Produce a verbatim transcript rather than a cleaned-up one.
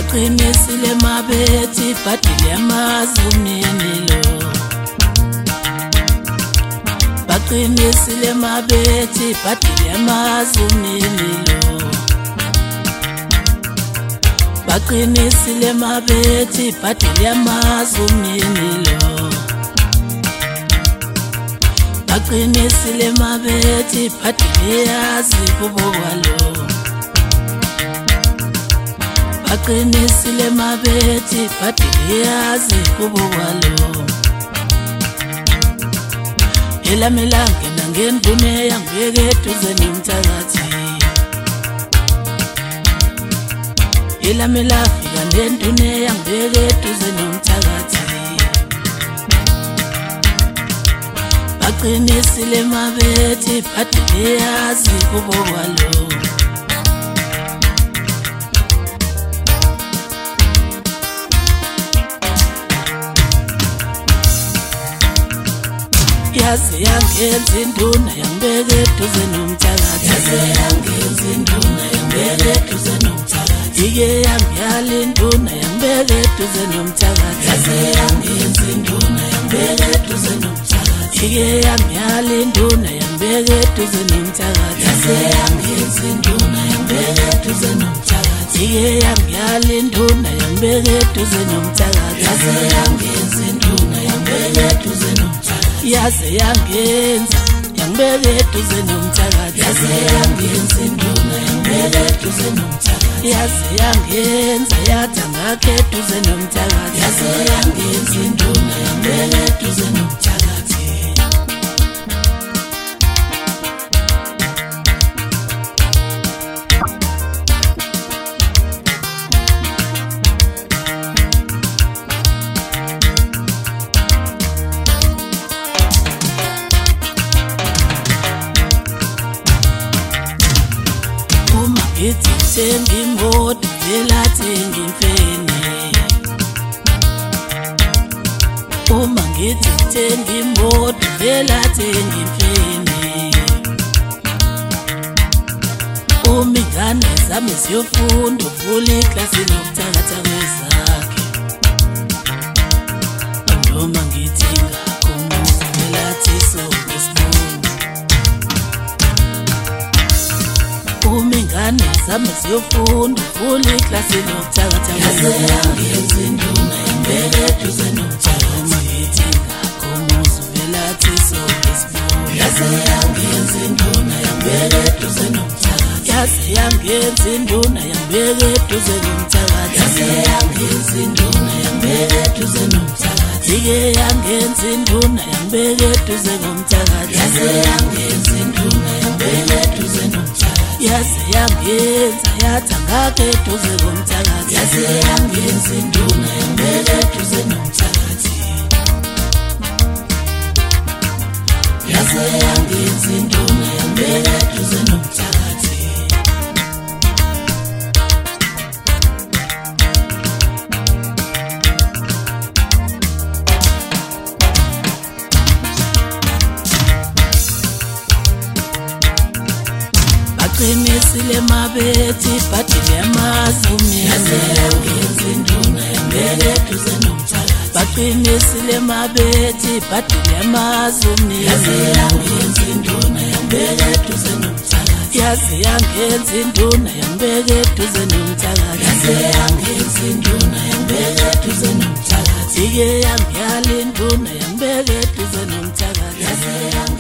baqinisile mabethi badile amazumini lo baqinisile mabethi badile amazumini lo baqinisile mabethi badile amazumini lo baqinisile mabethi badile yazi kubo kwalo baqinisile mabethi badile yazi kubo kwalo elamilange nangendune yangibeke eduze nomthakathi elamilafika ngendune yangibeke eduze nomthakathi baqinisile mabethi badile yazi kubo kwalo yaze yangenza induna yangibeke eduze nomthakathi yaze yangenza induna yangibeke eduze nomthakathi ike yangiyala induna yangibeke eduze nomthakathi yaze yangenza induna yangibeke eduze nomthakathi ike yangiyala induna yangibeke eduze nomthakathi yaze yangenza induna yangibeke eduze nomthakathi ike yangiyala induna yangibeke eduze nomthakathi yaze yangenza induna yangibeke eduze nomthakathi yaze yangenza yangibeke eduze nomthakathi yaze yangenza induna yangibeke eduze nomthakathi yaze yangenza yathi angakhe eduze nomthakathi yaze yangenza induna yangibeke eduze nomthakathi Ithi thenga imoto vela thenga imfene uma ngithi thenga imoto vela thenga imfene uma ingane zami ziyofunda uvula iklasi nokuthakatha kwezakhe noma ngithi ngakho umuzi vela thiso ngesibuni uma ingane zami ziyofunda uvula iklasi nokuthakatha yaze yangenza induna yangibeke eduze nomthakathi uma ngithi ngakho umuzi vela thiso ngesibuni yaze yangenza induna yangibeke eduze nomthakathi yaze yangenza induna yangibeke eduze nomthakathi yaze yangenza induna yangibeke eduze nomthakathi ike yangenza induna yangibeke eduze nomthakathi yaze yangenza induna yangibeke eduze nomthakathi yaze yangenza yathi angakhe eduze komthakathi yaze yangenza induna yangibeke eduze nomthakathi yaze yangenza induna yangibeke eduze nomthakathi baqinisile mabethi badile amazumini yaze yangenza induna yangibeke eduze nomthakathi baqinisile mabethi badile amazumini yaze yangenza induna yangibeke eduze nomthakathi yaze yangenza induna yangibeke eduze nomthakathi yaze yangenza induna yangibeke eduze nomthakathi ike yangiyala induna yangibeke eduze nomthakathi yaze